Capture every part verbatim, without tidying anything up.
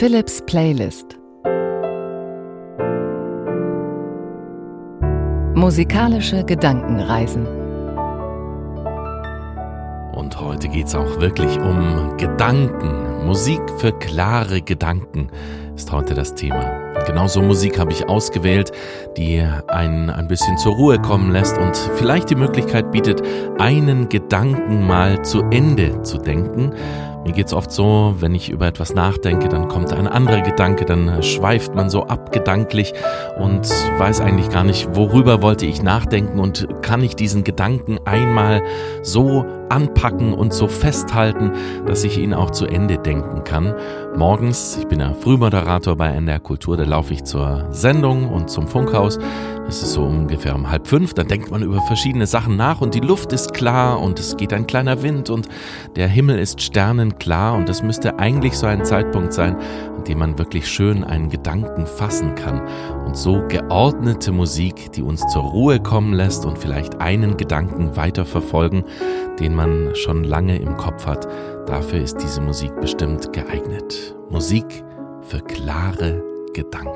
Philips Playlist. Musikalische Gedankenreisen. Und heute geht es auch wirklich um Gedanken. Musik für klare Gedanken ist heute das Thema. Genauso Musik habe ich ausgewählt, die einen ein bisschen zur Ruhe kommen lässt und vielleicht die Möglichkeit bietet, einen Gedanken mal zu Ende zu denken. Mir geht's oft so, wenn ich über etwas nachdenke, dann kommt ein anderer Gedanke, dann schweift man so ab gedanklich und weiß eigentlich gar nicht, worüber wollte ich nachdenken und kann ich diesen Gedanken einmal so anpacken und so festhalten, dass ich ihn auch zu Ende denken kann. Morgens, ich bin ja Frühmoderator bei N D R Kultur, da laufe ich zur Sendung und zum Funkhaus. Es ist so ungefähr um halb fünf, dann denkt man über verschiedene Sachen nach und die Luft ist klar und es geht ein kleiner Wind und der Himmel ist sternenklar und das müsste eigentlich so ein Zeitpunkt sein, an dem man wirklich schön einen Gedanken fassen kann und so geordnete Musik, die uns zur Ruhe kommen lässt und vielleicht einen Gedanken weiterverfolgen, den man schon lange im Kopf hat. Dafür ist diese Musik bestimmt geeignet. Musik für klare Gedanken.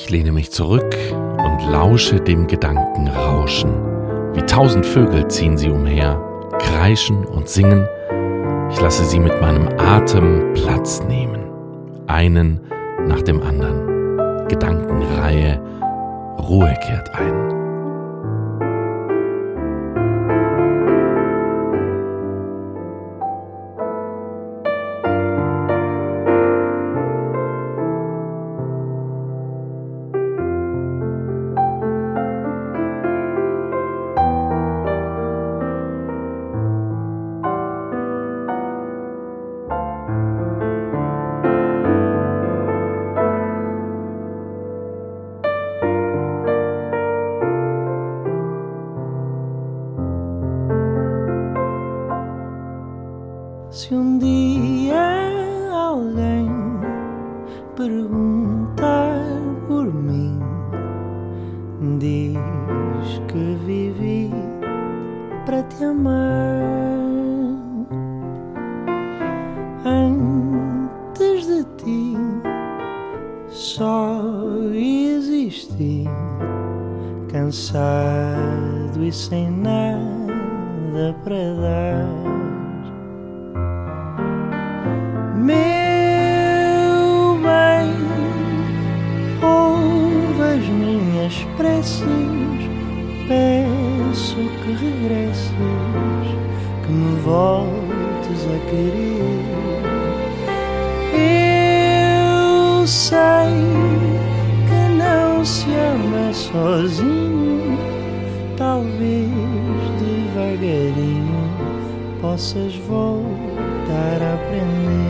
Ich lehne mich zurück und lausche dem Gedankenrauschen. Wie tausend Vögel ziehen sie umher, kreischen und singen. Ich lasse sie mit meinem Atem Platz nehmen. Einen nach dem anderen. Gedankenreihe, Ruhe kehrt ein. Se um dia alguém perguntar por mim, diz que vivi para te amar. Antes de ti só existi, cansado e sem nada para dar. Meu bem, ouve as minhas preces, peço que regresses, que me voltes a querer. Eu sei que não se ama sozinho, talvez devagarinho possas voltar a aprender.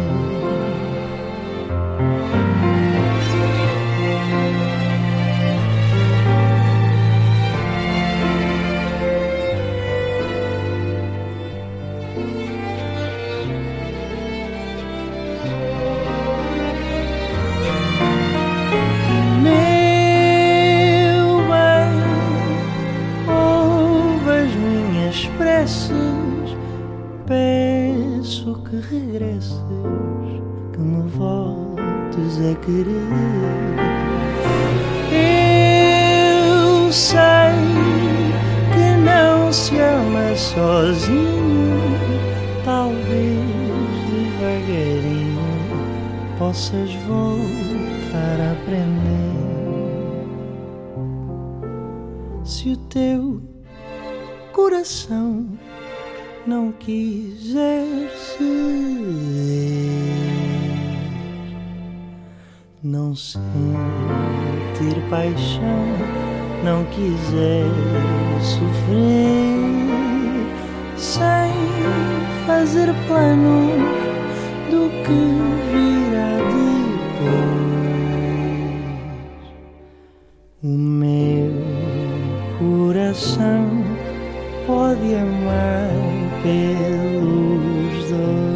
Meu bem, ouve as minhas preces, peço que regresses, que me voltes a querer. Eu sei que não se ama sozinho, talvez devagarinho possas voltar a aprender. Se o teu coração não quiser ceder, não sentir paixão, não quiser sofrer, sem fazer planos do que virá depois, o meu coração pode amar pelos dois.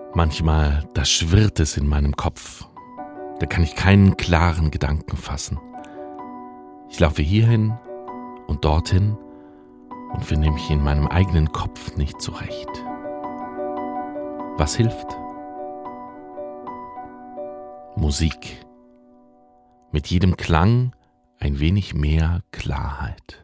Manchmal, da schwirrt es in meinem Kopf. Da kann ich keinen klaren Gedanken fassen. Ich laufe hierhin und dorthin und finde mich in meinem eigenen Kopf nicht zurecht. Was hilft? Musik. Mit jedem Klang ein wenig mehr Klarheit.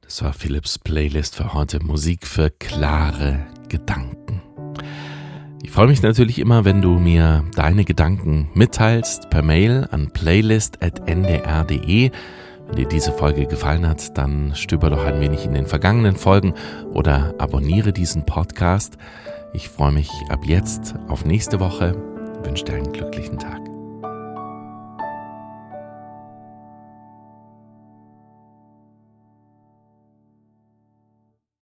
Das war Philipps Playlist für heute, Musik für klare Gedanken. Ich freue mich natürlich immer, wenn du mir deine Gedanken mitteilst per Mail an playlist at n d r punkt d e. Wenn dir diese Folge gefallen hat, dann stöber doch ein wenig in den vergangenen Folgen oder abonniere diesen Podcast. Ich freue mich ab jetzt auf nächste Woche. Ich wünsche dir einen glücklichen Tag.